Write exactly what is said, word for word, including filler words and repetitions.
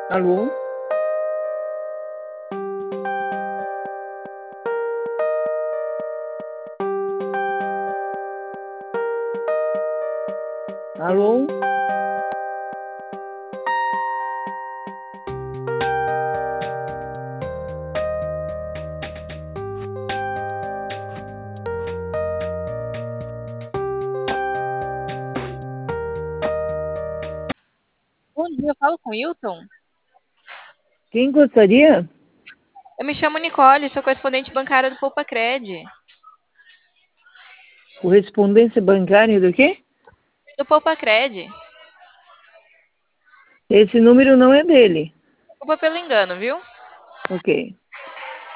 Alô? Alô? Bom dia, eu falo com o Wilton. Quem gostaria? Eu me chamo Nicole, sou correspondente bancária do Poupa-Cred. Correspondência bancária do quê? Do Poupa-Cred. Esse número não é dele. Desculpa pelo engano, viu? Ok.